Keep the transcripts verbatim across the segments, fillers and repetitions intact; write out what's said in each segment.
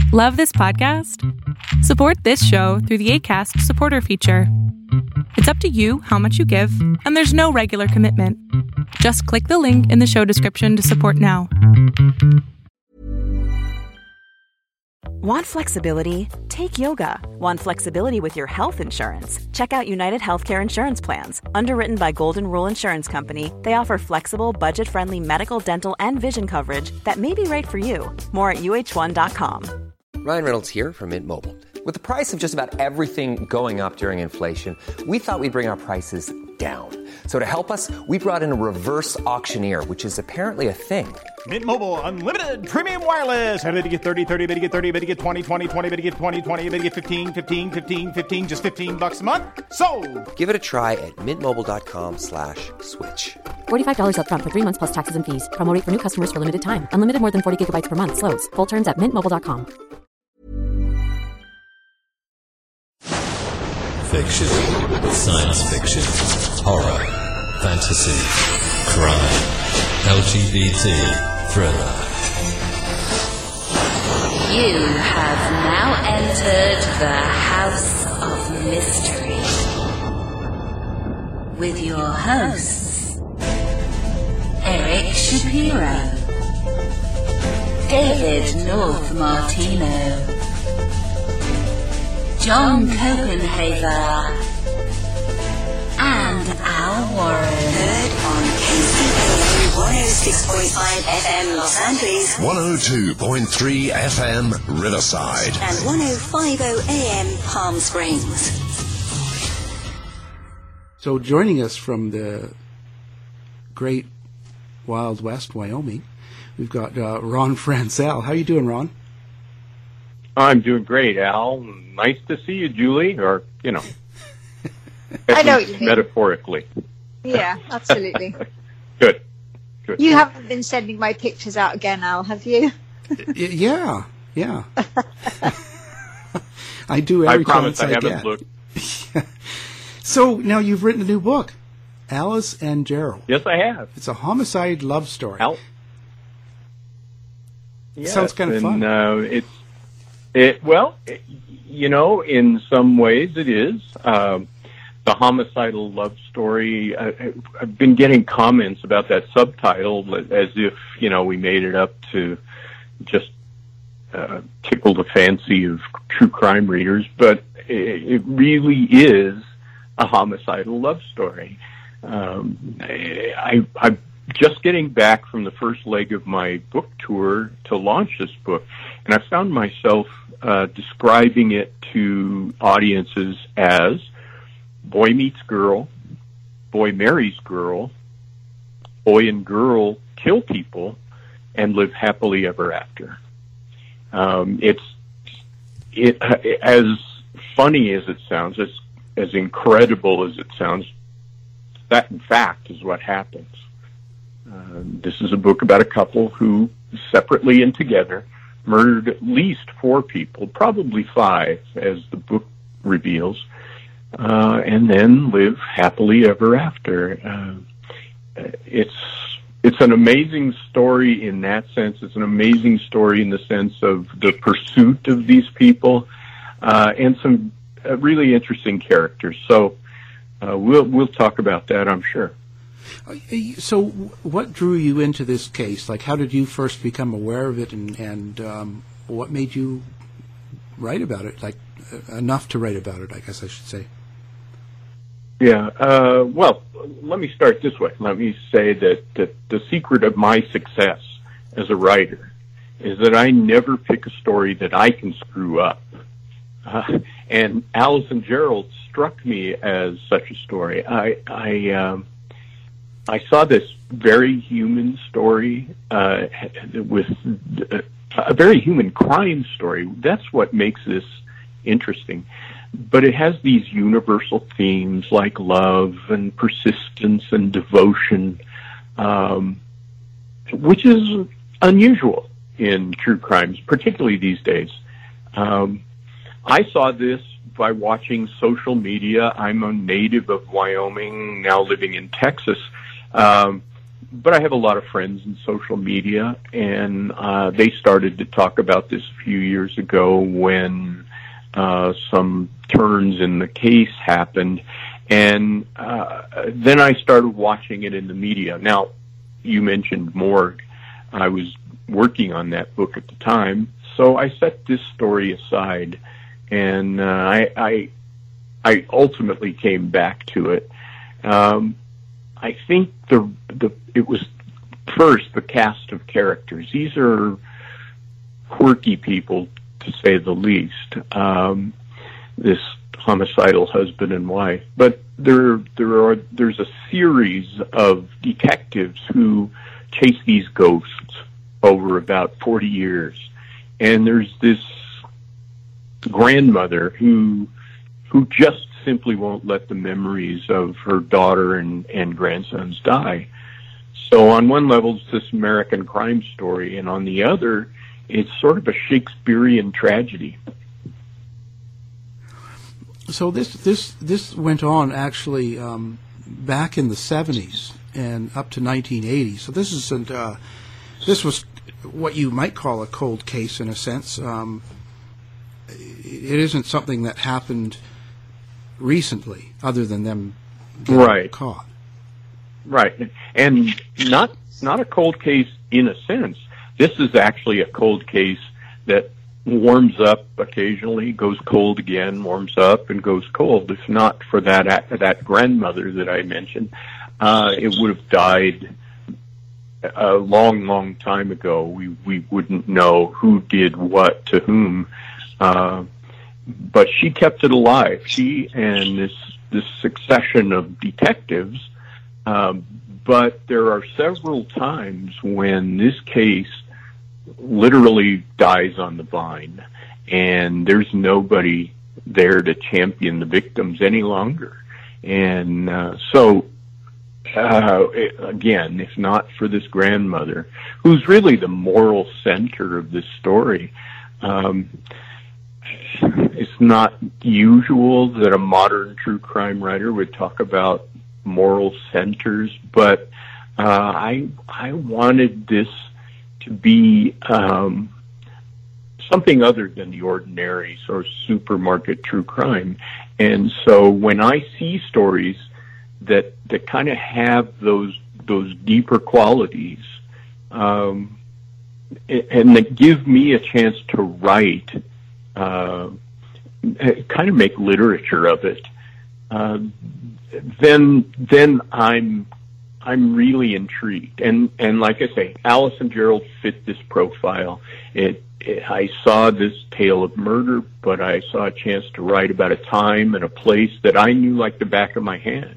Love this podcast? Support this show through the Acast supporter feature. It's up to you how much you give, and there's no regular commitment. Just click the link in the show description to support now. Want flexibility? Take yoga. Want flexibility with your health insurance? Check out United Healthcare Insurance Plans. Underwritten by Golden Rule Insurance Company, they offer flexible, budget-friendly medical, dental, and vision coverage that may be right for you. More at U H one dot com. Ryan Reynolds here from Mint Mobile. With the price of just about everything going up during inflation, we thought we'd bring our prices down. So to help us, we brought in a reverse auctioneer, which is apparently a thing. Mint Mobile Unlimited Premium Wireless. How to get thirty, thirty, how to get thirty, how to get twenty, twenty, twenty, how to get twenty, twenty, how to get fifteen, fifteen, fifteen, fifteen, just fifteen bucks a month? Sold! Give it a try at mintmobile.com slash switch. forty-five dollars up front for three months plus taxes and fees. Promo rate for new customers for limited time. Unlimited more than forty gigabytes per month. Slows full terms at mint mobile dot com. Fiction, science fiction, horror, fantasy, crime, L G B T, thriller. You have now entered the House of Mystery with your hosts, Eric Shapiro, David North Martino, John Copenhaver, and Al Warren. Heard on K C A one oh six point five F M Los Angeles, one oh two point three F M Riverside, and one oh five point oh A M Palm Springs. So joining us from the great Wild West, Wyoming, we've got uh, Ron Franscell. How you doing, Ron? I'm doing great, Al. Nice to see you, Julie, or, you know, I know what you mean. Metaphorically. Yeah, absolutely. Good. Good. You haven't been sending my pictures out again, Al, have you? Yeah, yeah. I do every I promise I, I haven't get. looked. So now you've written a new book, Alice and Gerald. Yes, I have. It's a homicide love story. Al- yes, sounds kind of and, fun. Uh, it's it well, it, you know, in some ways it is. Um, the homicidal love story. I, I've been getting comments about that subtitle as if, you know, we made it up to just uh, tickle the fancy of true crime readers, but it, it really is a homicidal love story. Um, I, I'm just getting back from the first leg of my book tour to launch this book, and I found myself uh, describing it to audiences as boy meets girl, boy marries girl, boy and girl kill people, and live happily ever after. Um, it's it as funny as it sounds, as as incredible as it sounds. That, in fact, is what happens. Uh, this is a book about a couple who, separately and together, murdered at least four people, probably five, as the book reveals, uh, and then live happily ever after. Uh, it's it's an amazing story in that sense. It's an amazing story in the sense of the pursuit of these people, uh, and some uh, really interesting characters. So uh, we'll we'll talk about that, I'm sure. So what drew you into this case? Like, how did you first become aware of it, and, and um, what made you write about it? Like, uh, enough to write about it, I guess I should say. Yeah, uh, well, let me start this way. Let me say that, that the secret of my success as a writer is that I never pick a story that I can screw up. Uh, and Alice and Gerald struck me as such a story. I, I, um, I saw this very human story uh, with a very human crime story. That's what makes this interesting. But it has these universal themes like love and persistence and devotion, um, which is unusual in true crimes, particularly these days. Um, I saw this by watching social media. I'm a native of Wyoming, now living in Texas. Um, but I have a lot of friends in social media, and uh, they started to talk about this a few years ago when uh, some turns in the case happened. And uh, then I started watching it in the media. Now, you mentioned Morgue. I was working on that book at the time, so I set this story aside, and uh, I, I I ultimately came back to it. Um, I think the the it was first the cast of characters. These are quirky people, to say the least. Um, this homicidal husband and wife, but there there are there's a series of detectives who chase these ghosts over about forty years, and there's this grandmother who who just simply won't let the memories of her daughter and, and grandsons die. So on one level, it's this American crime story, and on the other, it's sort of a Shakespearean tragedy. So this this this went on actually um, back in the seventies and up to nineteen eighty. So this isn't uh, this was what you might call a cold case in a sense. Um, it isn't something that happened recently, other than them getting right. caught. Right, and not not a cold case in a sense. This is actually a cold case that warms up occasionally, goes cold again, warms up, and goes cold. If not for that that grandmother that I mentioned, uh, it would have died a long, long time ago. We we wouldn't know who did what to whom, uh, but she kept it alive. She and this this succession of detectives. Um, but there are several times when this case literally dies on the vine, and there's nobody there to champion the victims any longer. And uh, so, uh, again, if not for this grandmother, who's really the moral center of this story, um, it's not usual that a modern true crime writer would talk about moral centers, but uh, I I wanted this to be um, something other than the ordinary sort of supermarket true crime. And so when I see stories that that kind of have those those deeper qualities, um, and that give me a chance to write, uh, kind of make literature of it, uh, then then I'm I'm really intrigued. And and like I say, Alice and Gerald fit this profile. It, it I saw this tale of murder, but I saw a chance to write about a time and a place that I knew like the back of my hand.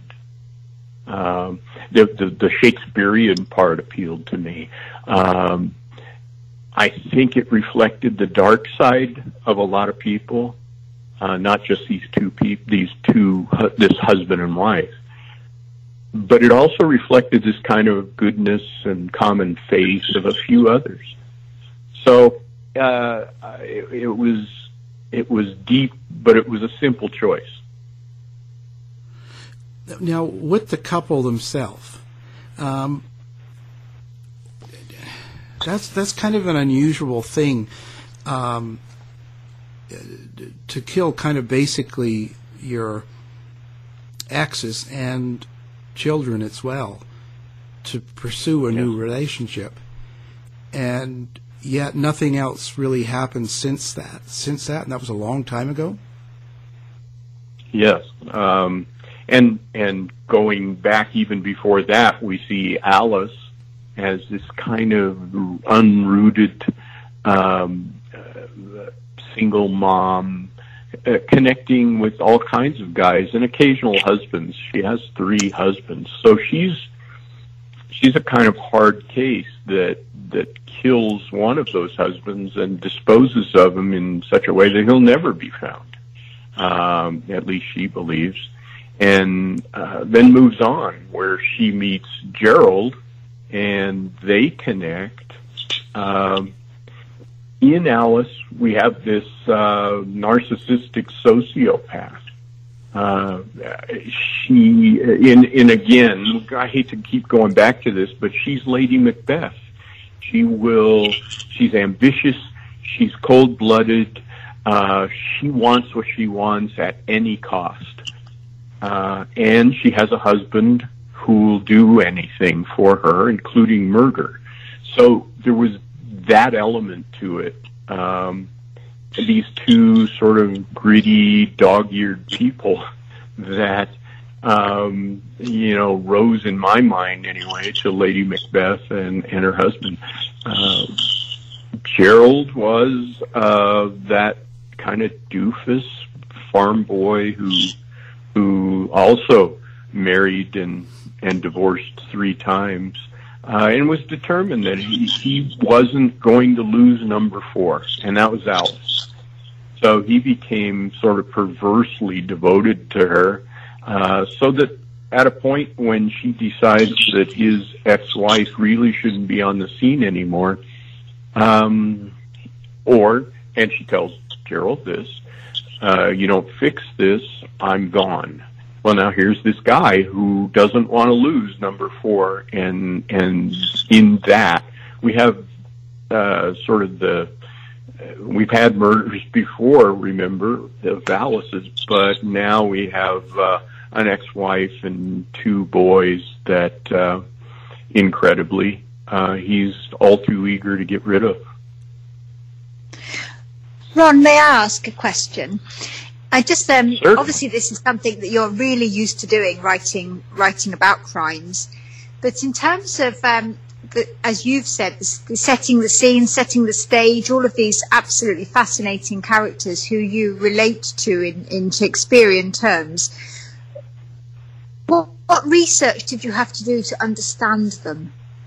Um, the, the the Shakespearean part appealed to me. Um, I think it reflected the dark side of a lot of people. Uh, not just these two people, these two, this husband and wife, but it also reflected this kind of goodness and common faith of a few others. So uh, it, it was it was deep, but it was a simple choice. Now, with the couple themselves, um, that's that's kind of an unusual thing. Um, to kill kind of basically your exes and children as well, to pursue a yes. new relationship. And yet nothing else really happened since that. Since that, and that was a long time ago? Yes. Um, and and going back even before that, we see Alice as this kind of unrooted um uh, single mom, uh, connecting with all kinds of guys and occasional husbands. She has three husbands, so she's she's a kind of hard case that that kills one of those husbands and disposes of him in such a way that he'll never be found. Um, at least she believes, and uh, then moves on where she meets Gerald, and they connect. Um, In Alice, we have this uh, narcissistic sociopath Uh, she, in, in again, I hate to keep going back to this, but she's Lady Macbeth. She will, she's ambitious, she's cold-blooded, uh, she wants what she wants at any cost. Uh, and she has a husband who will do anything for her, including murder. So there was that element to it. Um, these two sort of gritty, dog-eared people that, um, you know, rose in my mind anyway to Lady Macbeth and, and her husband. Uh, Gerald was uh, that kind of doofus farm boy who who also married and, and divorced three times. Uh, and was determined that he, he wasn't going to lose number four, and that was Alice. So he became sort of perversely devoted to her, uh, so that at a point when she decides that his ex-wife really shouldn't be on the scene anymore, um, or, and she tells Gerald this, uh, you don't fix this, I'm gone. Well, now here's this guy who doesn't want to lose number four, and and in that we have uh, sort of the uh, we've had murders before, remember, of Alice's, but now we have uh, an ex-wife and two boys that, uh, incredibly, uh, he's all too eager to get rid of. Ron, may I ask a question? I just um, Sure. obviously this is something that you're really used to doing, writing writing about crimes. But in terms of, um, the, as you've said, the, the setting the scene, setting the stage, all of these absolutely fascinating characters who you relate to in, in Shakespearean terms, what, what research did you have to do to understand them?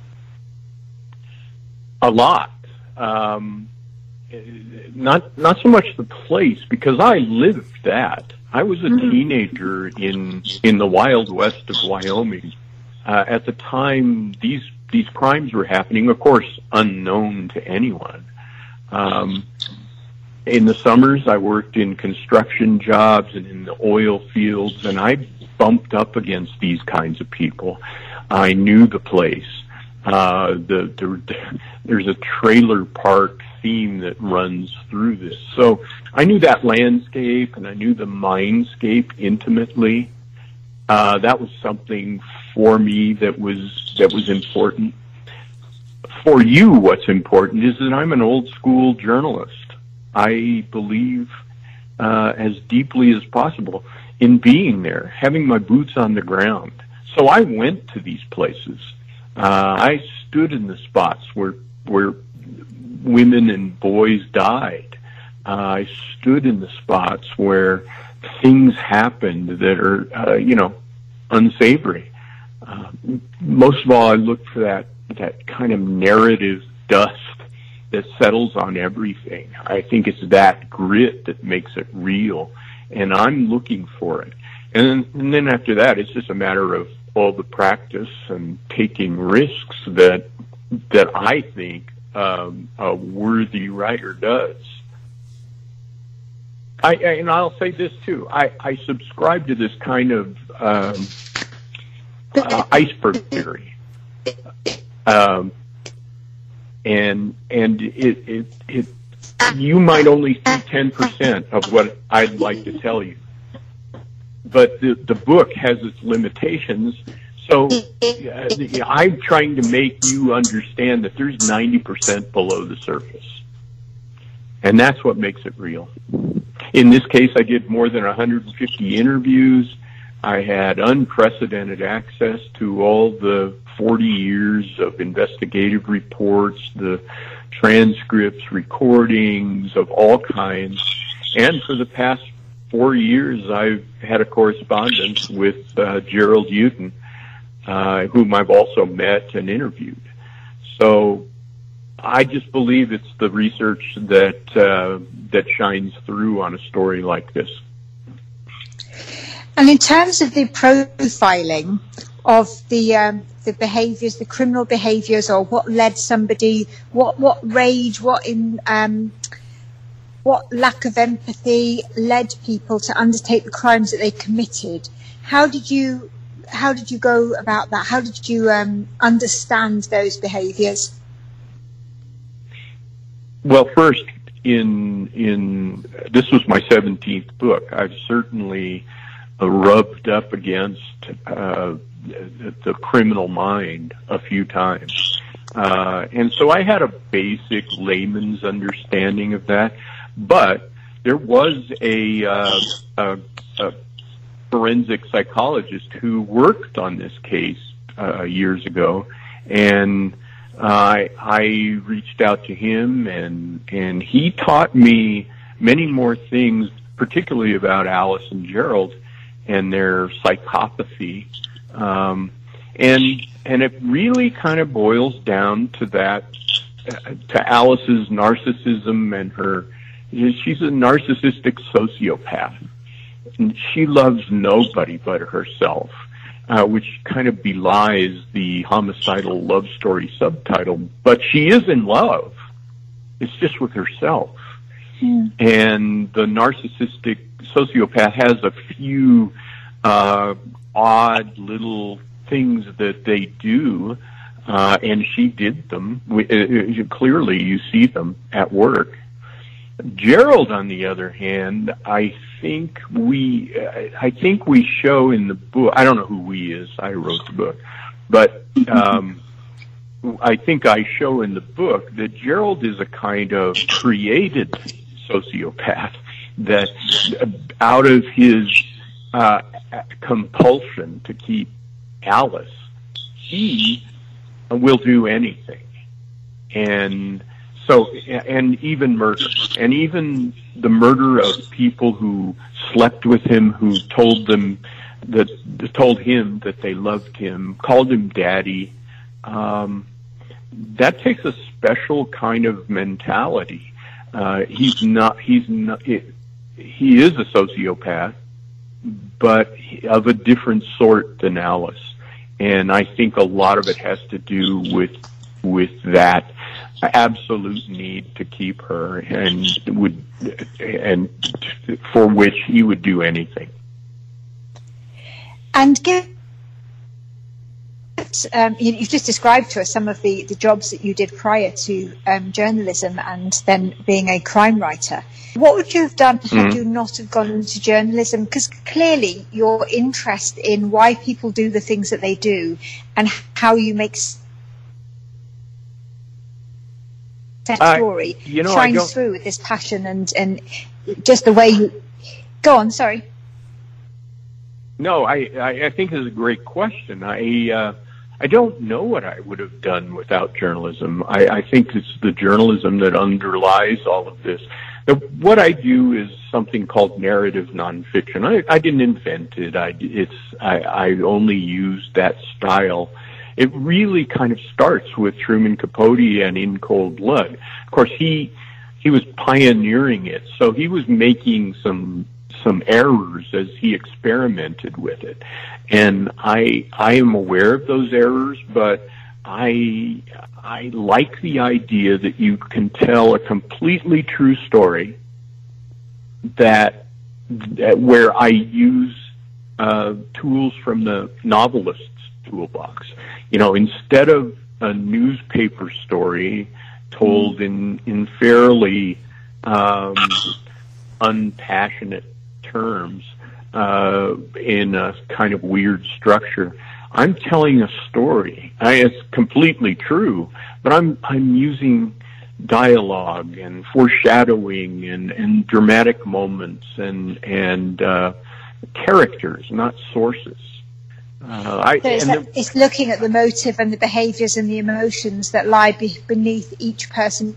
A lot. Um, Not not so much the place, because I lived that. I was a mm-hmm. teenager in in the Wild West of Wyoming. Uh, at the time these these crimes were happening, of course, unknown to anyone. Um, in the summers, I worked in construction jobs and in the oil fields, and I bumped up against these kinds of people. I knew the place. Uh, the, the there's a trailer park theme that runs through this. So I knew that landscape, and I knew the mindscape intimately. Uh, that was something for me that was that was important. For you, what's important is that I'm an old school journalist. I believe uh, as deeply as possible in being there, having my boots on the ground. So I went to these places. Uh, I stood in the spots where where women and boys died. Uh, I stood in the spots where things happened that are, uh, you know, unsavory. Uh, most of all, I looked for that that kind of narrative dust that settles on everything. I think it's that grit that makes it real, and I'm looking for it. And then, and then after that, it's just a matter of all the practice and taking risks that that I think um, a worthy writer does. I, I and I'll say this too. I, I subscribe to this kind of um, uh, iceberg theory, um, and and it, it it you might only see ten percent of what I'd like to tell you, but the the book has its limitations. So uh, I'm trying to make you understand that there's ninety percent below the surface. And that's what makes it real. In this case, I did more than one hundred fifty interviews. I had unprecedented access to all the forty years of investigative reports, the transcripts, recordings of all kinds. And for the past four years, I've had a correspondence with uh, Gerald Houghton, Uh, whom I've also met and interviewed. So I just believe it's the research that uh, that shines through on a story like this. And in terms of the profiling of the um, the behaviours, the criminal behaviours, or what led somebody, what what rage, what in um, what lack of empathy led people to undertake the crimes that they committed. How did you how did you go about that? How did you um, understand those behaviours? Well, first, in in this was my seventeenth book. I've certainly uh, rubbed up against uh, the, the criminal mind a few times, uh, and so I had a basic layman's understanding of that. But there was a, uh, a, a forensic psychologist who worked on this case uh, years ago, and uh, I, I reached out to him, and and he taught me many more things, particularly about Alice and Gerald and their psychopathy, um, and and it really kind of boils down to that, uh, to Alice's narcissism and her. She's a narcissistic sociopath. And she loves nobody but herself, uh, which kind of belies the homicidal love story subtitle. But she is in love. It's just with herself. Mm. And the narcissistic sociopath has a few uh, odd little things that they do, uh, and she did them. We, uh, clearly, you see them at work. Gerald, on the other hand, I think we, I think we show in the book. I don't know who we is. I wrote the book, but um, I think I show in the book that Gerald is a kind of created sociopath that, out of his uh, compulsion to keep Alice, he will do anything, and. So, and even murder, and even the murder of people who slept with him, who told them that, told him that they loved him, called him daddy. Um, that takes a special kind of mentality. Uh, he's not, he's not, he, he is a sociopath, but of a different sort than Alice. And I think a lot of it has to do with, with that absolute need to keep her, and would, and for which he would do anything. And give, um, you, you've just described to us some of the, the jobs that you did prior to um, journalism and then being a crime writer. What would you have done had mm-hmm. you not have gone into journalism? Because clearly your interest in why people do the things that they do and how you make that story uh, you know, shines through with this passion and, and just the way you... Go on, sorry. No, I, I, I think it's a great question. I uh, I don't know what I would have done without journalism. I, I think it's the journalism that underlies all of this. The, what I do is something called narrative nonfiction. I, I didn't invent it. I, it's, I, I only used that style. It really kind of starts with Truman Capote and In Cold Blood. Of course, he he was pioneering it, so he was making some some errors as he experimented with it. And I I am aware of those errors, but I I like the idea that you can tell a completely true story that, that where I use uh, tools from the novelist's toolbox. You know, instead of a newspaper story told in in fairly um, unpassionate terms, uh, in a kind of weird structure, I'm telling a story. I, it's completely true, but I'm I'm using dialogue and foreshadowing and, and dramatic moments and and uh, characters, not sources. Uh, I, so it's, and that, it's looking at the motive and the behaviours and the emotions that lie be, beneath each person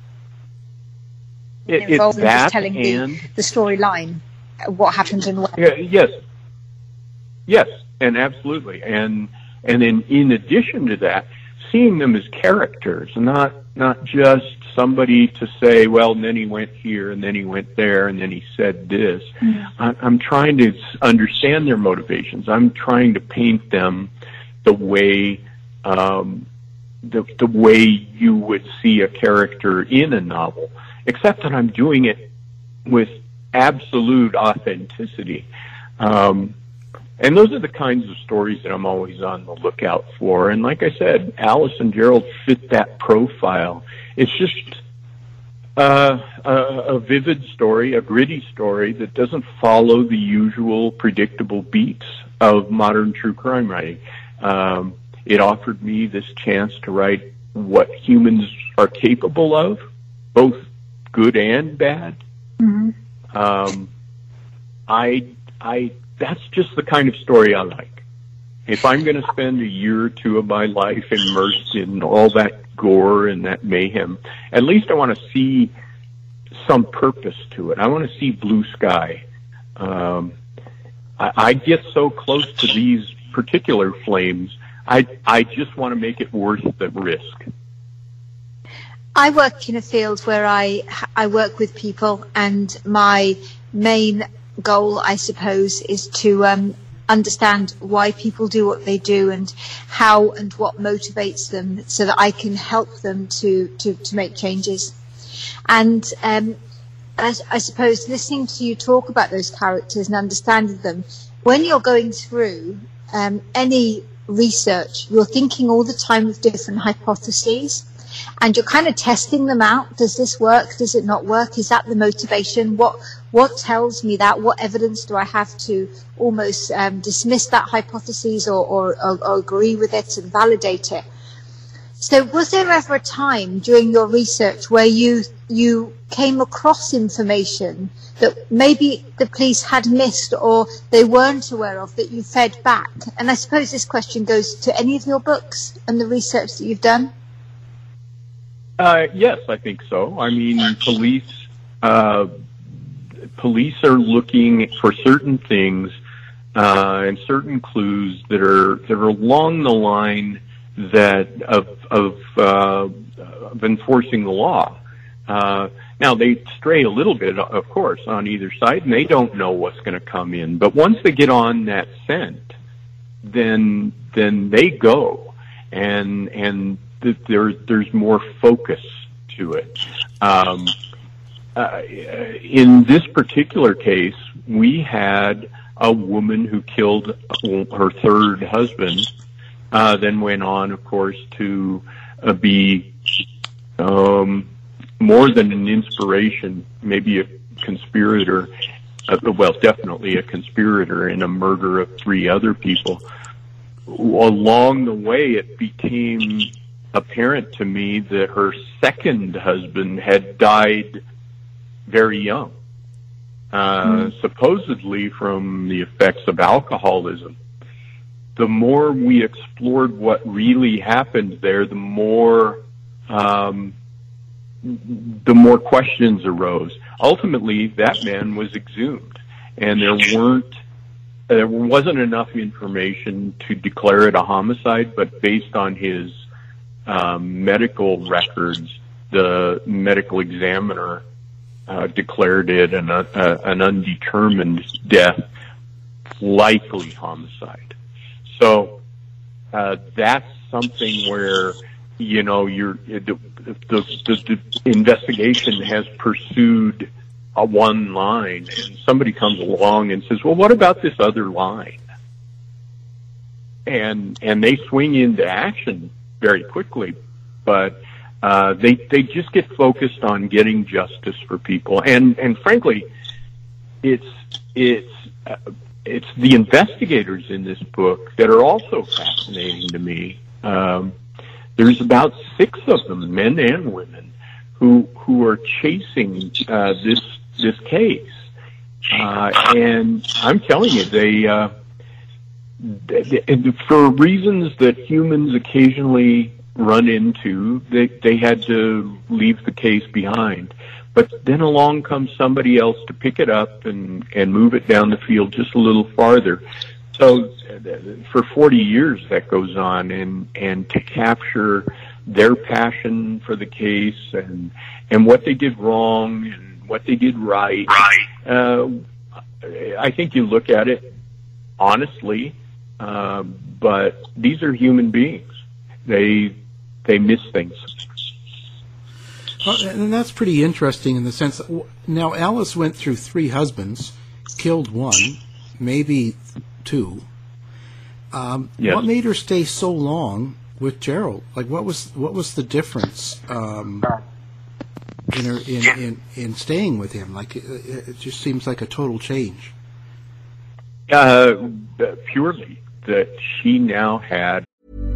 it, involved it's in that just telling and, the, the storyline, what happened and when. Yeah, yes, yes, and absolutely, and and then in addition to that, seeing them as characters, not not just somebody to say, well, and then he went here, and then he went there, and then he said this. Mm. I, I'm trying to understand their motivations. I'm trying to paint them the way um, the the way you would see a character in a novel, except that I'm doing it with absolute authenticity. Um, and those are the kinds of stories that I'm always on the lookout for. And like I said, Alice and Gerald fit that profile. It's just uh, a, a vivid story, a gritty story that doesn't follow the usual predictable beats of modern true crime writing. Um, it offered me this chance to write what humans are capable of, both good and bad. Mm-hmm. Um, I, I, that's just the kind of story I like. If I'm going to spend a year or two of my life immersed in all that gore and that mayhem, at least I want to see some purpose to it. I want to see blue sky. Um, I, I get so close to these particular flames, I, I just want to make it worth the risk. I work in a field where I I work with people, and my main goal, I suppose, is to um, understand why people do what they do and how and what motivates them, so that I can help them to to, to make changes. And um, as, I suppose listening to you talk about those characters and understanding them, when you're going through um, any research, you're thinking all the time of different hypotheses. And you're kind of testing them out. Does this work? Does it not work? Is that the motivation? What what tells me that? What evidence do I have to almost um, dismiss that hypothesis or, or, or, or agree with it and validate it? So was there ever a time during your research where you you came across information that maybe the police had missed or they weren't aware of, that you fed back? And I suppose this question goes to any of your books and the research that you've done. Uh, yes, I think so. I mean, police, uh, police are looking for certain things, uh, and certain clues that are, that are along the line that, of, of, uh, of enforcing the law. Uh, now they stray a little bit, of course, on either side, and they don't know what's going to come in. But once they get on that scent, then, then they go, and, and, There, there's more focus to it. Um, uh, in this particular case, we had a woman who killed her third husband, uh, then went on, of course, to uh, be um, more than an inspiration, maybe a conspirator, uh, well, definitely a conspirator in a murder of three other people. Along the way, it became apparent to me that her second husband had died very young, uh, mm. supposedly from the effects of alcoholism. The more we explored what really happened there, the more um, the more questions arose. Ultimately, that man was exhumed, and there weren't there wasn't enough information to declare it a homicide, but based on his Um, medical records, the medical examiner uh, declared it an, uh, an undetermined death, likely homicide. So uh, that's something where, you know, you're, the, the, the, the investigation has pursued a one line, and somebody comes along and says, well, what about this other line? And and they swing into action very quickly, but uh, they they just get focused on getting justice for people, and and frankly, it's it's uh, it's the investigators in this book that are also fascinating to me. Um, there's about six of them, men and women, who who are chasing uh, this this case, uh, and I'm telling you, they. Uh, For reasons that humans occasionally run into, they, they had to leave the case behind. But then along comes somebody else to pick it up and, and move it down the field just a little farther. So for forty years that goes on, and, and to capture their passion for the case and, and what they did wrong and what they did right, right. Uh, I think you look at it honestly. Uh, but these are human beings. They they miss things. Uh, and that's pretty interesting in the sense that now Alice went through three husbands, killed one, maybe two. Um, yes. What made her stay so long with Gerald? Like, what was what was the difference um, in her in, in in staying with him? Like, it, it just seems like a total change. Uh, purely that she now had.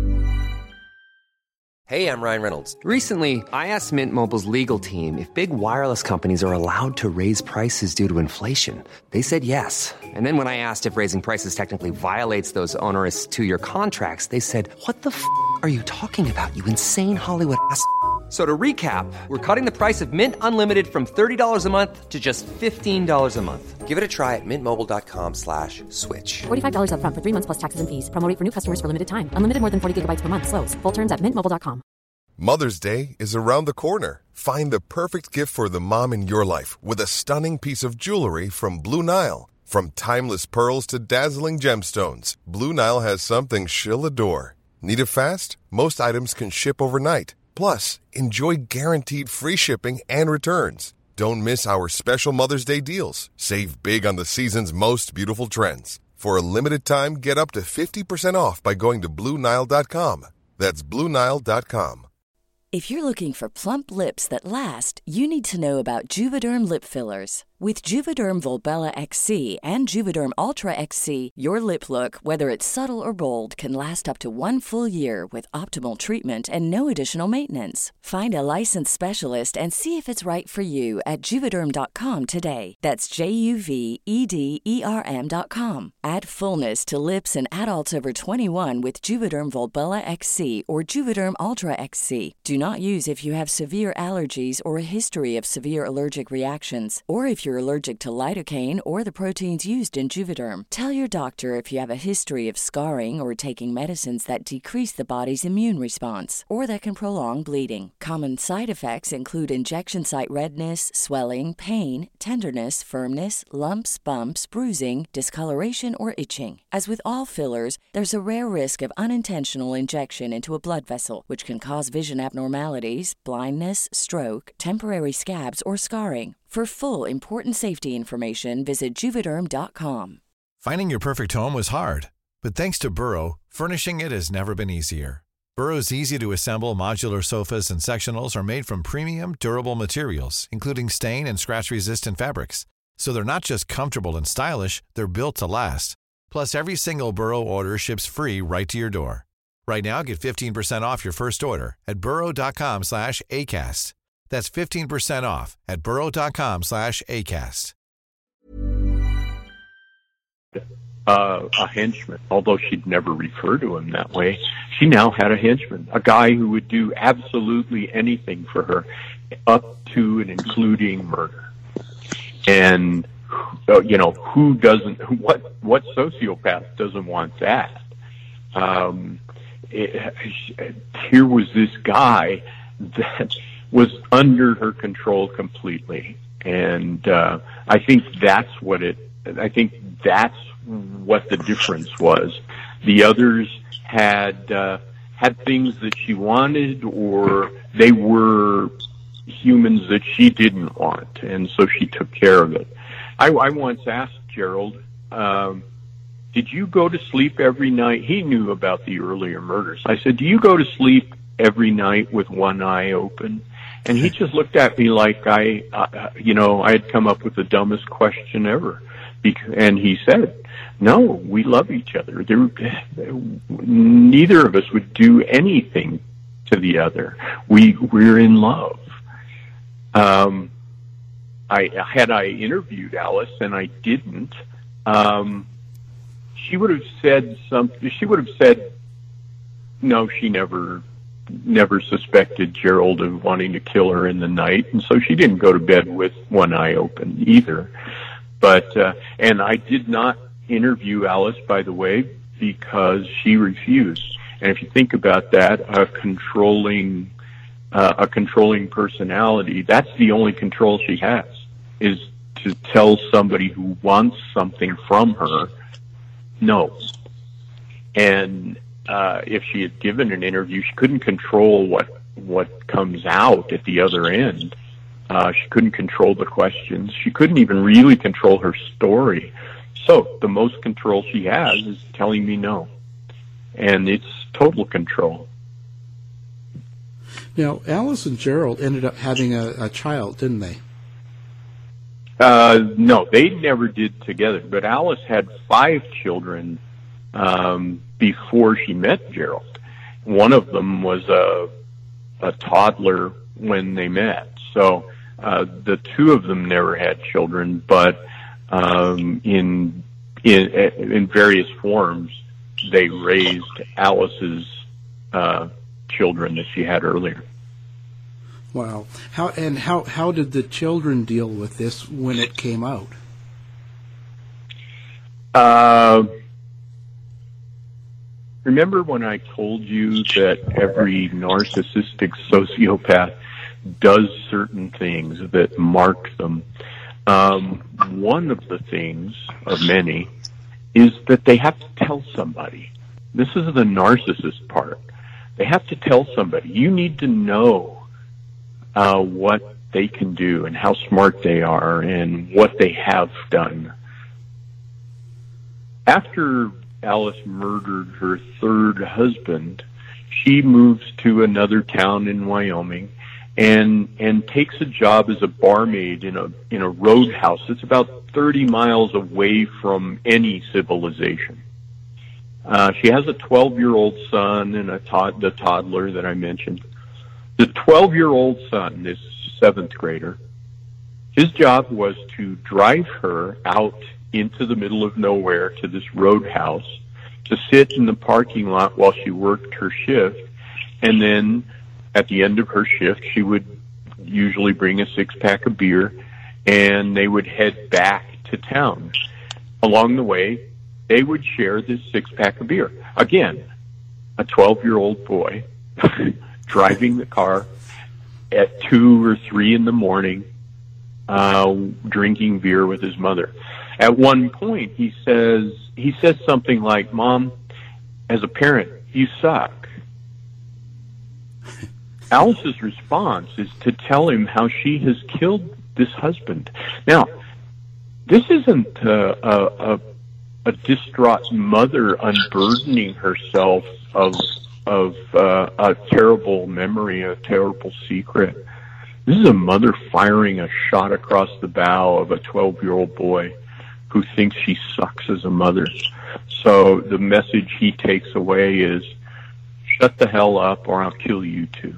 Hey, I'm Ryan Reynolds. Recently, I asked Mint Mobile's legal team if big wireless companies are allowed to raise prices due to inflation. They said yes. And then when I asked if raising prices technically violates those onerous two-year contracts, they said, "What the f*** are you talking about, you insane Hollywood ass f- So to recap, we're cutting the price of Mint Unlimited from thirty dollars a month to just fifteen dollars a month. Give it a try at mintmobile.com slash switch. forty-five dollars up front for three months plus taxes and fees. Promo rate for new customers for limited time. Unlimited more than forty gigabytes per month. Slows full terms at mint mobile dot com. Mother's Day is around the corner. Find the perfect gift for the mom in your life with a stunning piece of jewelry from Blue Nile. From timeless pearls to dazzling gemstones, Blue Nile has something she'll adore. Need it fast? Most items can ship overnight. Plus, enjoy guaranteed free shipping and returns. Don't miss our special Mother's Day deals. Save big on the season's most beautiful trends. For a limited time, get up to fifty percent off by going to blue nile dot com. That's blue nile dot com. If you're looking for plump lips that last, you need to know about Juvederm lip fillers. With Juvederm Volbella X C and Juvederm Ultra X C, your lip look, whether it's subtle or bold, can last up to one full year with optimal treatment and no additional maintenance. Find a licensed specialist and see if it's right for you at Juvederm dot com today. That's J U V E D E R M dot com. Add fullness to lips in adults over twenty-one with Juvederm Volbella X C or Juvederm Ultra X C. Do not use if you have severe allergies or a history of severe allergic reactions, or if you're allergic to lidocaine or the proteins used in Juvederm. Tell your doctor if you have a history of scarring or taking medicines that decrease the body's immune response or that can prolong bleeding. Common side effects include injection site redness, swelling, pain, tenderness, firmness, lumps, bumps, bruising, discoloration, or itching. As with all fillers, there's a rare risk of unintentional injection into a blood vessel, which can cause vision abnormalities, blindness, stroke, temporary scabs, or scarring. For full important safety information, visit Juvederm dot com. Finding your perfect home was hard, but thanks to Burrow, furnishing it has never been easier. Burrow's easy-to-assemble modular sofas and sectionals are made from premium, durable materials, including stain and scratch-resistant fabrics. So they're not just comfortable and stylish, they're built to last. Plus, every single Burrow order ships free right to your door. Right now, get fifteen percent off your first order at burrow dot com slash ACAST. That's fifteen percent off at burrow dot com slash ACAST. Uh, a henchman, although she'd never refer to him that way, she now had a henchman, a guy who would do absolutely anything for her, up to and including murder. And, uh, you know, who doesn't, what, what sociopath doesn't want that? Um, it, here was this guy that was under her control completely. And, uh, I think that's what it, I think that's what the difference was. The others had, uh, had things that she wanted, or they were humans that she didn't want. And so she took care of it. I, I once asked Gerald, um, did you go to sleep every night? He knew about the earlier murders. I said, do you go to sleep every night with one eye open? And he just looked at me like I, uh, you know, I had come up with the dumbest question ever. And he said, no, we love each other. There, neither of us would do anything to the other. We, we're in love. Um, I, had I interviewed Alice and I didn't, um, she would have said something, she would have said, no, she never, never suspected Gerald of wanting to kill her in the night. And so she didn't go to bed with one eye open either. But, uh, and I did not interview Alice, by the way, because she refused. And if you think about that, a controlling, uh, a controlling personality, that's the only control she has, is to tell somebody who wants something from her, no. And, uh, if she had given an interview, she couldn't control what, what comes out at the other end. Uh, she couldn't control the questions. She couldn't even really control her story. So the most control she has is telling me no. And it's total control. Now, Alice and Gerald ended up having a, a child, didn't they? Uh, no, they never did together. But Alice had five children um, before she met Gerald. One of them was a, a toddler when they met. So uh, the two of them never had children, but um, in in in various forms, they raised Alice's uh, children that she had earlier. Wow. How and how how did the children deal with this when it came out? Uh, remember when I told you that every narcissistic sociopath does certain things that mark them? Um, one of the things, of many, is that they have to tell somebody. This is the narcissist part. They have to tell somebody. You need to know uh, what they can do and how smart they are and what they have done. After Alice murdered her third husband, she moves to another town in Wyoming and and takes a job as a barmaid in a in a roadhouse. It's about thirty miles away from any civilization. Uh, she has a twelve-year-old son and a tod- the toddler that I mentioned. The twelve-year-old son, this seventh grader, his job was to drive her out into the middle of nowhere to this roadhouse to sit in the parking lot while she worked her shift, and then at the end of her shift, she would usually bring a six-pack of beer, and they would head back to town. Along the way, they would share this six-pack of beer. Again, a twelve-year-old boy driving the car at two or three in the morning, uh, drinking beer with his mother. At one point, he says he says something like, "Mom, as a parent, you suck." Alice's response is to tell him how she has killed this husband. Now, this isn't a, a, a, a distraught mother unburdening herself of of uh, a terrible memory, a terrible secret. This is a mother firing a shot across the bow of a twelve-year-old boy who thinks she sucks as a mother. So the message he takes away is, shut the hell up or I'll kill you too.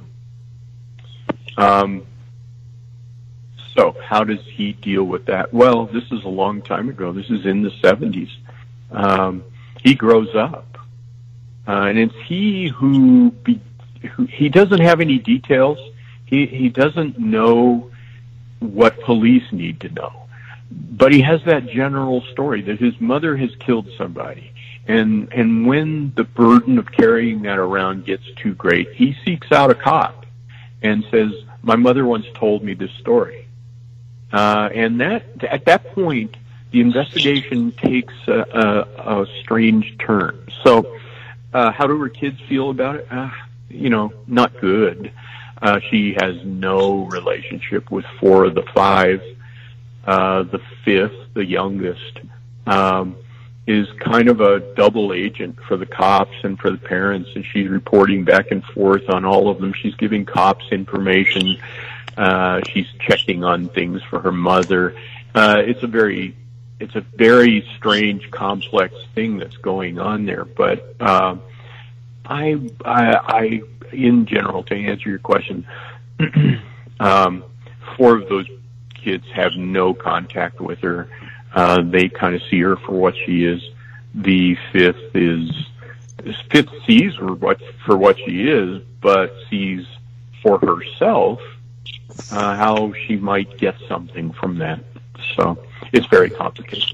Um, so how does he deal with that? Well, this is a long time ago. This is in the seventies. Um, he grows up. Uh, and it's he who, be, who, he doesn't have any details. He, he doesn't know what police need to know. But he has that general story that his mother has killed somebody. And, and when the burden of carrying that around gets too great, he seeks out a cop and says, my mother once told me this story. Uh, and that, at that point, the investigation takes a, a, a strange turn. So, uh, how do her kids feel about it? Uh, you know, not good. Uh, she has no relationship with four of the five. Uh, the fifth, the youngest, um, is kind of a double agent for the cops and for the parents, and she's reporting back and forth on all of them. She's giving cops information. Uh, she's checking on things for her mother. Uh, it's a very, it's a very strange, complex thing that's going on there. But uh, I, I, I, in general, to answer your question, um, four of those kids have no contact with her. Uh, they kind of see her for what she is. The fifth is, this fifth sees her what, for what she is, but sees for herself uh, how she might get something from that. So it's very complicated.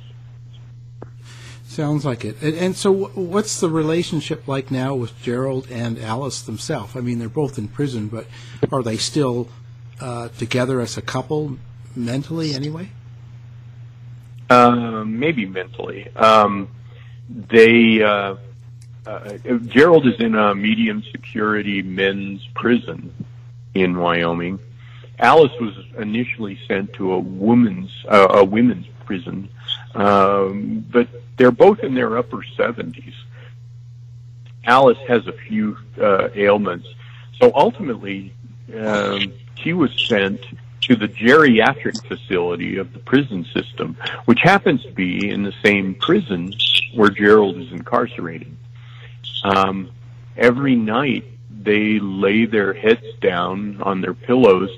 Sounds like it. And, and so what's the relationship like now with Gerald and Alice themselves? I mean, they're both in prison, but are they still uh, together as a couple mentally anyway? Uh, maybe mentally. Um, they, uh, uh, Gerald is in a medium security men's prison in Wyoming. Alice was initially sent to a woman's uh, a women's prison, um, but they're both in their upper seventies. Alice has a few uh, ailments, so ultimately um, she was sent to the geriatric facility of the prison system, which happens to be in the same prison where Gerald is incarcerated. Um, every night they lay their heads down on their pillows,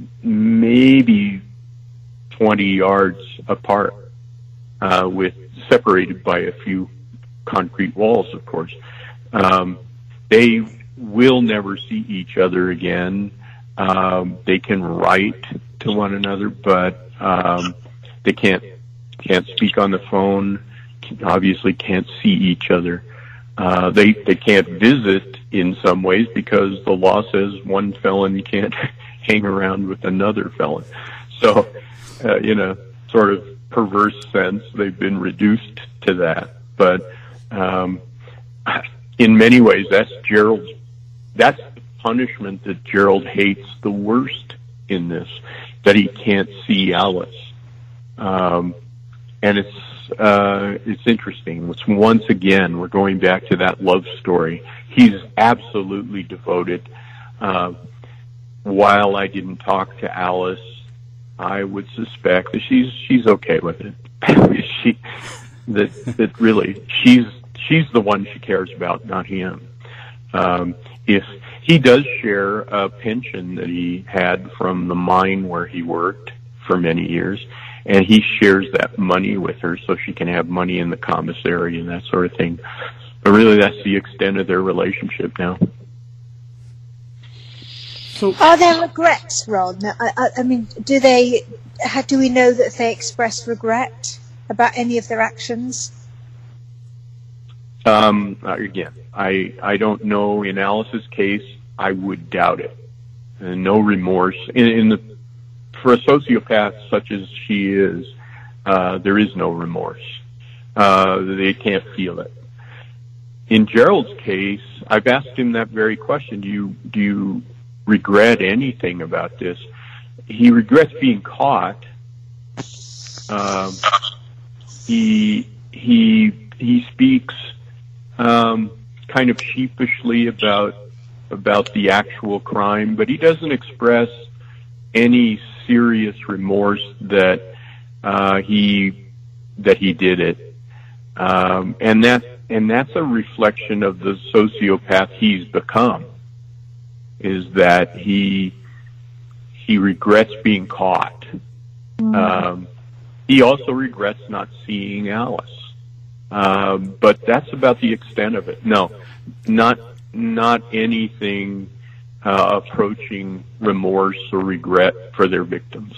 maybe twenty yards apart, uh, with separated by a few concrete walls, of course. Um, they will never see each other again. Um, they can write to one another, but um, they can't can't speak on the phone. Obviously, can't see each other. Uh, they they can't visit in some ways because the law says one felon can't hang around with another felon. So, uh, in a sort of perverse sense, they've been reduced to that. But um, in many ways, that's Gerald's. That's the punishment that Gerald hates the worst in this, that he can't see Alice. Um, and it's uh, it's interesting. It's once again, we're going back to that love story. He's absolutely devoted. Uh, while I didn't talk to Alice, I would suspect that she's she's okay with it. she that that really she's she's the one she cares about, not him. Um, if he does share a pension that he had from the mine where he worked for many years, and he shares that money with her so she can have money in the commissary and that sort of thing. But really, that's the extent of their relationship now. So, are there regrets, Ron? I, I, I mean, do they? How do we know that they express regret about any of their actions? Um, again, I I don't know. In Alice's case, I would doubt it. And no remorse in, in the for a sociopath such as she is. Uh, there is no remorse. Uh, they can't feel it. In Gerald's case, I've asked him that very question. Do you do you regret anything about this? He regrets being caught. Um, he he he speaks um, kind of sheepishly about about the actual crime, but he doesn't express any serious remorse that uh, he that he did it, um, and that and that's a reflection of the sociopath he's become. Is that he he regrets being caught. Mm. Um, he also regrets not seeing Alice. Um, but that's about the extent of it. No, not not anything uh, approaching remorse or regret for their victims.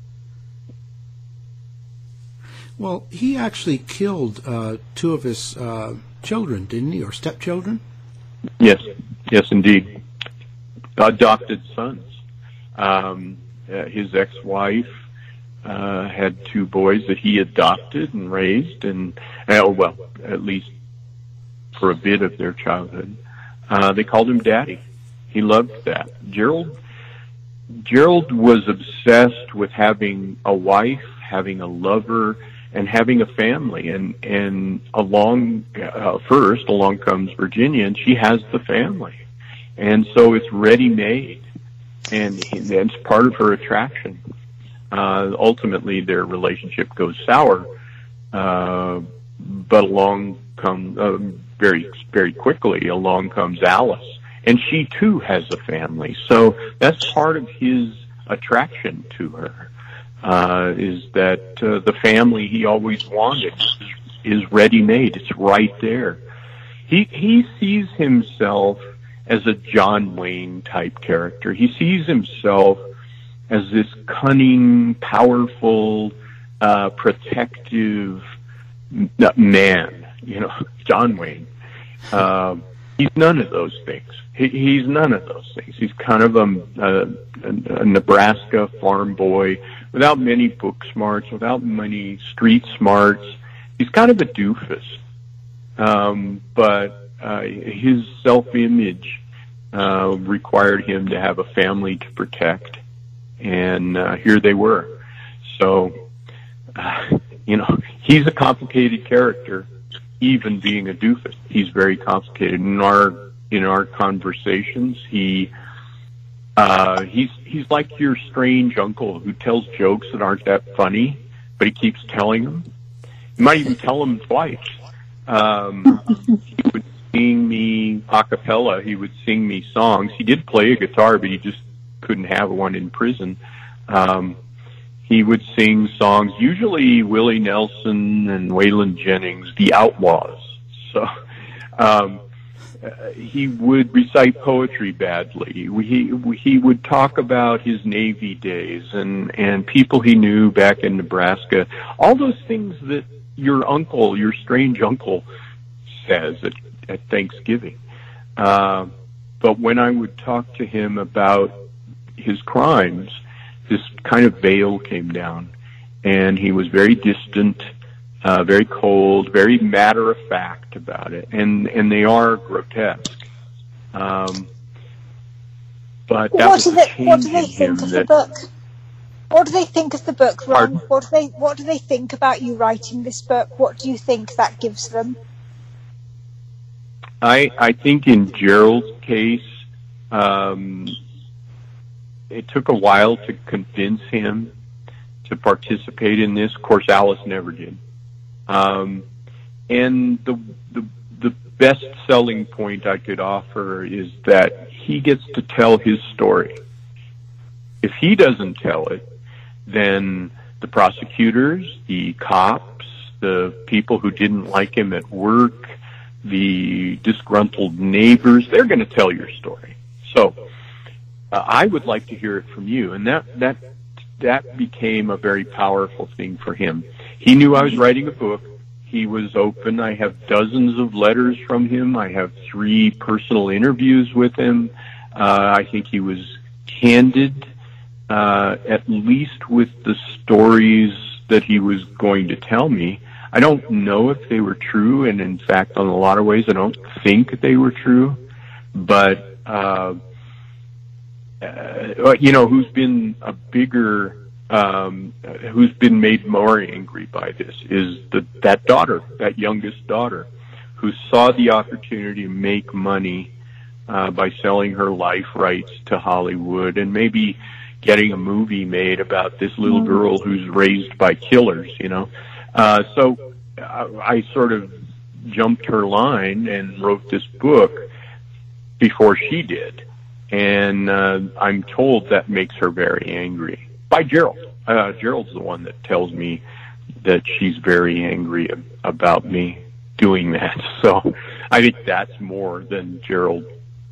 Well, he actually killed uh, two of his uh, children, didn't he, or stepchildren? Yes, yes, indeed. Adopted sons. Um, uh, his ex-wife uh, had two boys that he adopted and raised, and uh, well, at least for a bit of their childhood. Uh, they called him Daddy. He loved that. Gerald, Gerald was obsessed with having a wife, having a lover, and having a family. And and along uh, first, along comes Virginia, and she has the family. And so it's ready-made, and it's part of her attraction. Uh, ultimately, their relationship goes sour, uh, but along comes, uh, very, very quickly, along comes Alice. And she, too, has a family. So that's part of his attraction to her, uh, is that uh, the family he always wanted is, is ready-made. It's right there. He, he sees himself as a John Wayne type character. He sees himself as this cunning, powerful, uh, protective man, you know, John Wayne. Uh, he's none of those things. He, he's none of those things. He's kind of a, a, a Nebraska farm boy without many book smarts, without many street smarts. He's kind of a doofus. Um, but uh, his self-image uh, required him to have a family to protect, and uh, here they were. So, uh, you know, he's a complicated character, even being a doofus. He's very complicated. In our in our conversations, he uh, he's he's like your strange uncle who tells jokes that aren't that funny, but he keeps telling them. You might even tell them twice. Um, he would sing me a cappella. He would sing me songs. He did play a guitar, but he just couldn't have one in prison. Um, he would sing songs, usually Willie Nelson and Waylon Jennings, the Outlaws. So um, uh, he would recite poetry badly. He he would talk about his Navy days and and people he knew back in Nebraska. All those things that your uncle, your strange uncle, says at, at Thanksgiving. Uh, but when I would talk to him about his crimes, this kind of veil came down, and he was very distant, uh, very cold, very matter-of-fact about it, and, and they are grotesque. Um, but that what was do a they, change what do they in him think of that, the book? What do they think of the book, Ron? Pardon? What do they What do they think about you writing this book? What do you think that gives them? I I think in Gerald's case, um, it took a while to convince him to participate in this. Of course, Alice never did. Um, and the the the best selling point I could offer is that he gets to tell his story. If he doesn't tell it, then the prosecutors, the cops, the people who didn't like him at work, the disgruntled neighbors, they're going to tell your story. So uh, I would like to hear it from you. And that, that, that became a very powerful thing for him. He knew I was writing a book. He was open. I have dozens of letters from him. I have three personal interviews with him. Uh, I think he was candid. Uh, at least with the stories that he was going to tell me. I don't know if they were true, and in fact, in a lot of ways, I don't think they were true. But, uh, uh you know, who's been a bigger, um, who's been made more angry by this is the, that daughter, that youngest daughter, who saw the opportunity to make money uh, by selling her life rights to Hollywood, and maybe getting a movie made about this little girl who's raised by killers, you know. Uh, so I, I sort of jumped her line and wrote this book before she did. And uh, I'm told that makes her very angry. By Gerald. Uh, Gerald's the one that tells me that she's very angry ab- about me doing that. So I think that's more than Gerald.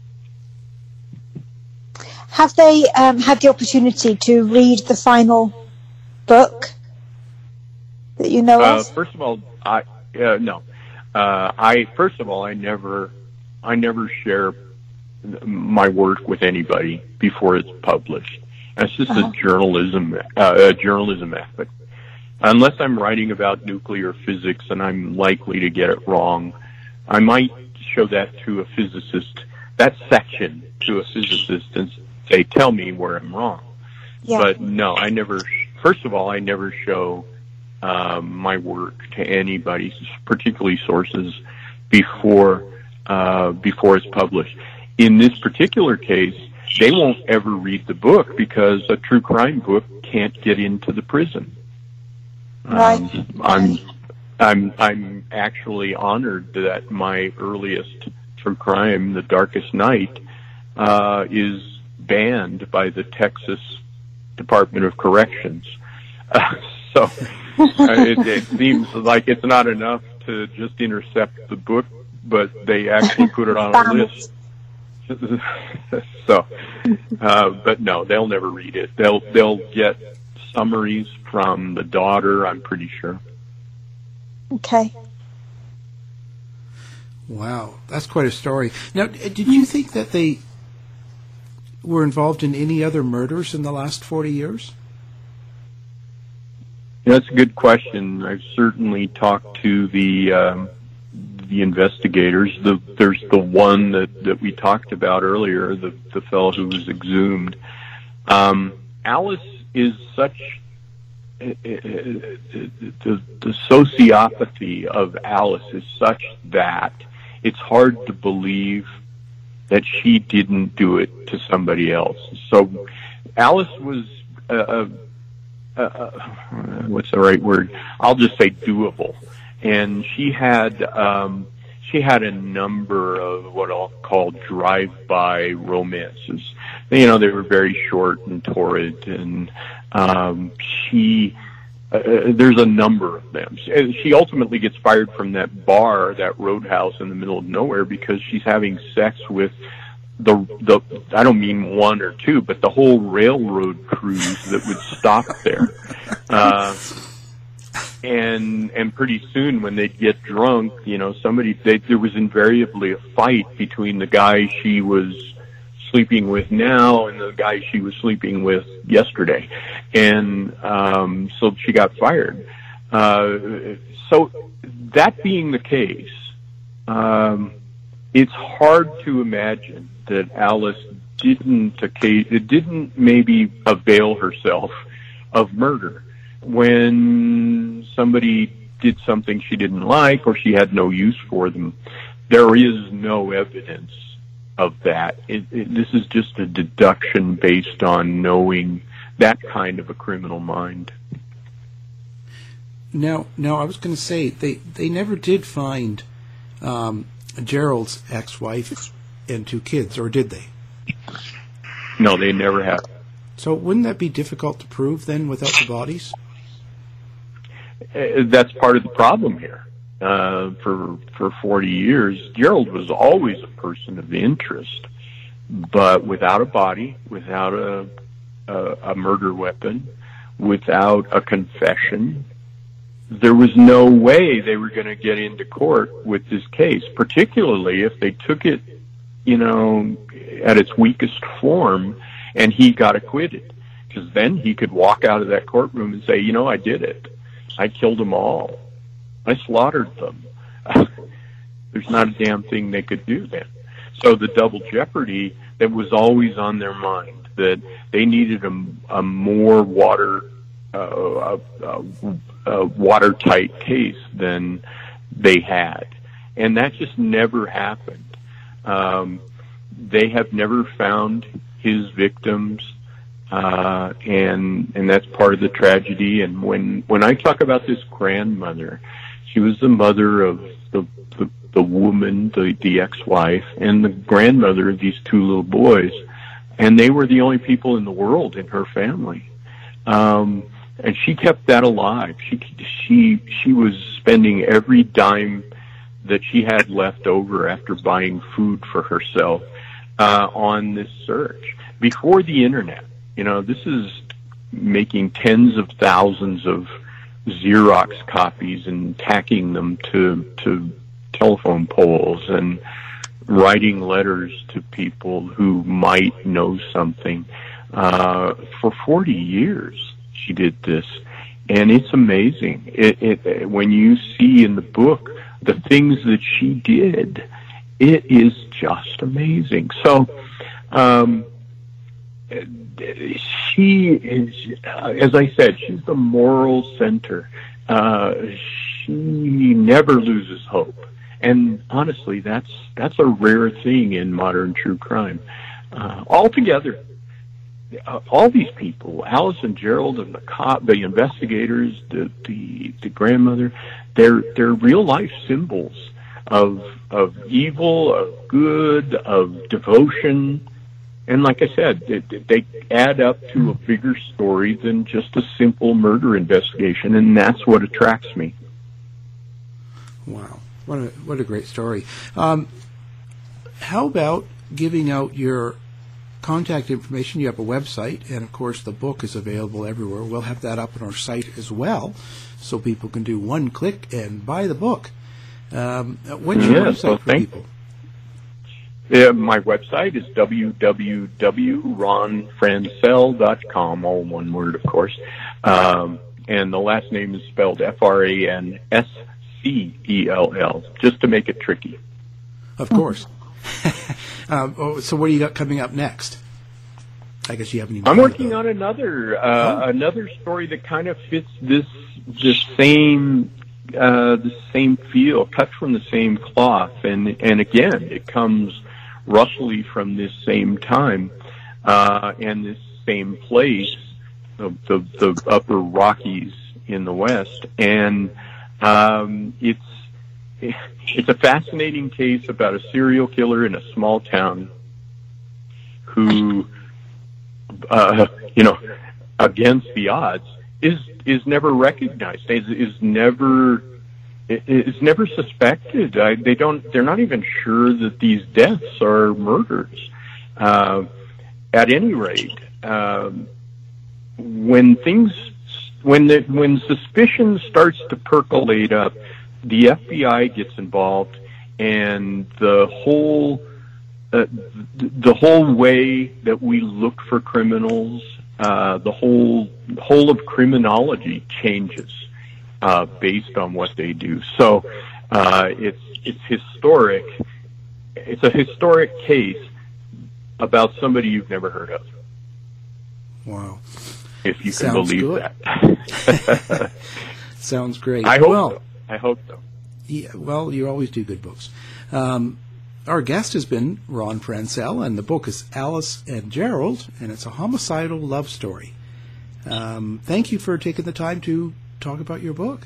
Have they um, had the opportunity to read the final book that you know uh, of? First of all, I uh, no. Uh, I first of all, I never, I never share my work with anybody before it's published. That's just uh-huh. a journalism, uh, a journalism ethic. Unless I'm writing about nuclear physics and I'm likely to get it wrong, I might show that to a physicist, that section to a physicist, and say, tell me where I'm wrong. Yeah. But no, I never, first of all, I never show um, my work to anybody, particularly sources, before uh, before it's published. In this particular case, they won't ever read the book because a true crime book can't get into the prison. Right. Um, I'm, I'm, I'm actually honored that my earliest true crime, The Darkest Night, uh, is banned by the Texas Department of Corrections. Uh, so uh, it, it seems like it's not enough to just intercept the book, but they actually put it on a list. so, uh, but no, they'll never read it. They'll they'll get summaries from the daughter, I'm pretty sure. Okay. Wow, that's quite a story. Now, did you think that they were involved in any other murders in the last forty years? Yeah, that's a good question. I've certainly talked to the um, the investigators. The, there's the one that, that we talked about earlier, the, the fellow who was exhumed. Um, Alice is such, uh, uh, the, the sociopathy of Alice is such that it's hard to believe that she didn't do it to somebody else. So Alice was, uh, uh, uh, what's the right word? I'll just say doable. And she had, um, she had a number of what I'll call drive-by romances. You know, they were very short and torrid, and um, she, uh, there's a number of them. She ultimately gets fired from that bar, that roadhouse in the middle of nowhere, because she's having sex with the, the, I don't mean one or two, but the whole railroad crews that would stop there. Uh, And and pretty soon, when they'd get drunk, you know, somebody they, there was invariably a fight between the guy she was sleeping with now and the guy she was sleeping with yesterday, and um, so she got fired. Uh, so that being the case, um, it's hard to imagine that Alice didn't it didn't maybe avail herself of murder when somebody did something she didn't like or she had no use for them. There is no evidence of that. It, it, this is just a deduction based on knowing that kind of a criminal mind. Now, now I was going to say, they, they never did find um, Gerald's ex-wife and two kids, or did they? No, they never have. So wouldn't that be difficult to prove then without the bodies? That's part of the problem here. Uh, for for forty years, Gerald was always a person of interest, but without a body, without a a, a murder weapon, without a confession, there was no way they were going to get into court with this case, particularly if they took it, you know, at its weakest form and he got acquitted. Because then he could walk out of that courtroom and say, you know, I did it. I killed them all. I slaughtered them. There's not a damn thing they could do then. So the double jeopardy that was always on their mind, that they needed a, a more water, uh, a, a watertight case than they had. And that just never happened. Um, they have never found his victims. Uh, and, and that's part of the tragedy. And when, when I talk about this grandmother, she was the mother of the, the, the woman, the, the ex-wife, and the grandmother of these two little boys. And they were the only people in the world in her family. Um, and she kept that alive. She, she, she was spending every dime that she had left over after buying food for herself, uh, on this search before the internet. You know, this is making tens of thousands of Xerox copies and tacking them to to telephone poles and writing letters to people who might know something. Uh, for forty years, she did this, and it's amazing. It, it, when you see in the book the things that she did, it is just amazing. So, um, she is, uh, as I said, she's the moral center. Uh, she never loses hope. And honestly, that's, that's a rare thing in modern true crime. Uh, altogether, uh, all these people, Alice and Gerald and the cop, the investigators, the, the, the grandmother, they're, they're real life symbols of, of evil, of good, of devotion. And like I said, they, they add up to a bigger story than just a simple murder investigation, and that's what attracts me. Wow, what a what a great story. Um, how about giving out your contact information? You have a website, and of course the book is available everywhere. We'll have that up on our site as well, so people can do one click and buy the book. Um, what's your yes, website well, for people? Yeah, my website is w w w dot ron franscell dot com, all one word, of course. Um, and the last name is spelled F R A N S C E L L, just to make it tricky. Of course. um, oh, so what do you got coming up next? I guess you haven't even. I'm working on another uh, oh. another story that kind of fits this this same uh, the same feel, cut from the same cloth, and and again, it comes roughly from this same time uh, and this same place, the, the the Upper Rockies in the West, and um, it's it's a fascinating case about a serial killer in a small town who. Uh, you know, against the odds, is is never recognized. Is is never is never suspected. I, they don't. They're not even sure that these deaths are murders. Uh, at any rate, um, when things when the when suspicion starts to percolate up, the F B I gets involved, and the whole. Uh, the whole way that we look for criminals, uh, the whole whole of criminology changes uh, based on what they do. So uh, it's it's historic. It's a historic case about somebody you've never heard of. Wow! If you Sounds can believe good. that. Sounds great. I hope well, so. I hope so. Yeah. Well, you always do good books. Um, Our guest has been Ron Franscell, and the book is Alice and Gerald, and it's a homicidal love story. Um, thank you for taking the time to talk about your book.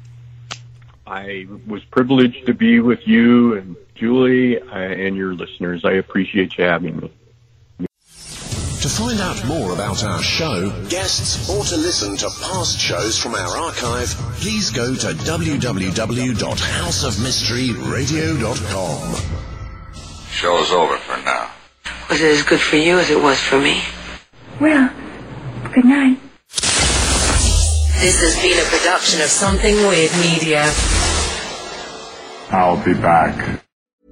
I was privileged to be with you and Julie and your listeners. I appreciate you having me. To find out more about our show, guests, or to listen to past shows from our archive, please go to w w w dot house of mystery radio dot com. Show's over for now. Was it as good for you as it was for me? Well, good night. This has been a production of Something Weird Media. I'll be back.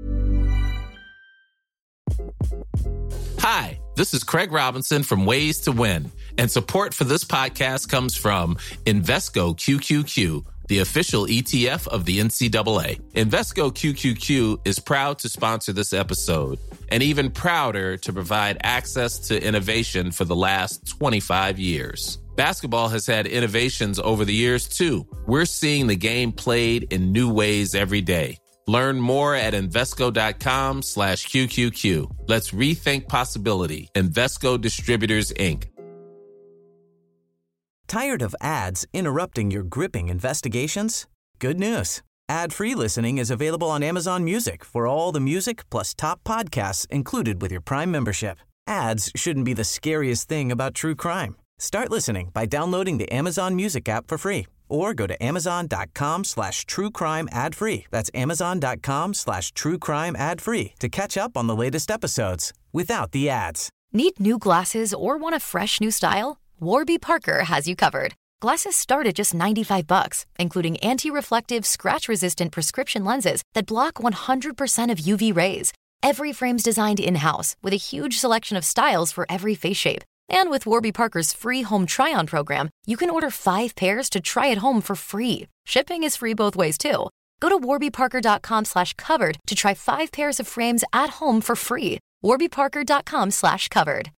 Hi, this is Craig Robinson from Ways to Win, and support for this podcast comes from Invesco Q Q Q, the official E T F of the N C double A. Invesco Q Q Q is proud to sponsor this episode, and even prouder to provide access to innovation for the last twenty-five years. Basketball has had innovations over the years, too. We're seeing the game played in new ways every day. Learn more at Invesco.com slash QQQ. Let's rethink possibility. Invesco Distributors, Incorporated. Tired of ads interrupting your gripping investigations? Good news. Ad-free listening is available on Amazon Music for all the music plus top podcasts included with your Prime membership. Ads shouldn't be the scariest thing about true crime. Start listening by downloading the Amazon Music app for free or go to amazon.com slash true crime ad free. That's amazon.com slash true crime ad free to catch up on the latest episodes without the ads. Need new glasses or want a fresh new style? Warby Parker has you covered. Glasses start at just ninety-five bucks, including anti-reflective, scratch-resistant prescription lenses that block one hundred percent of U V rays. Every frame's designed in-house with a huge selection of styles for every face shape. And with Warby Parker's free home try-on program, you can order five pairs to try at home for free. Shipping is free both ways, too. Go to warbyparker.com slash covered to try five pairs of frames at home for free. warbyparker.com slash covered.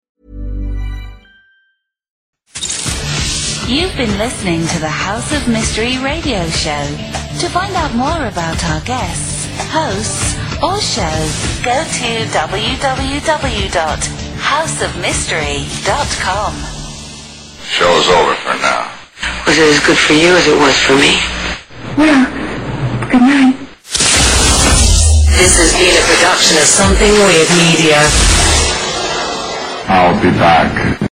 You've been listening to the House of Mystery radio show. To find out more about our guests, hosts, or shows, go to w w w dot house of mystery dot com. Show's over for now. Was it as good for you as it was for me? Well, good night. This has been a production of Something Weird Media. I'll be back.